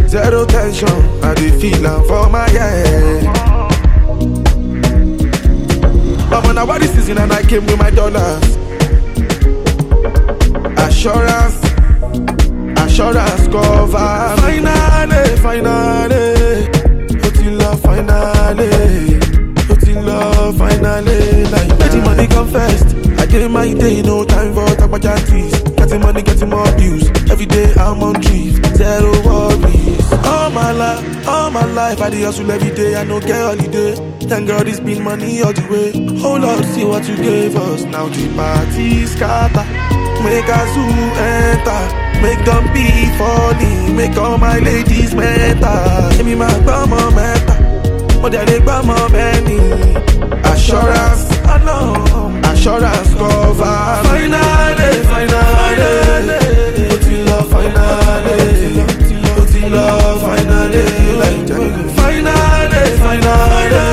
Zero tension, I dey feel am for my head. I'm on a body season and I came with my dollars. Assurance cover. Finally, finally. Like, getting money come first. I get my day, no time for tabajantis. Getting money, getting more views. Every day I'm on trees, zero worries. All my life, I dey hustle every day. I no get holiday. Thank God it's been money all the way. Oh Lord, see what you gave us. Now the party scatter. Make a zoo enter. Make them be falling. Make all my ladies meta. Give me my grandma meta. Oh, they grandma Benny. Assurance cover. Finally. Love finally. Like finally.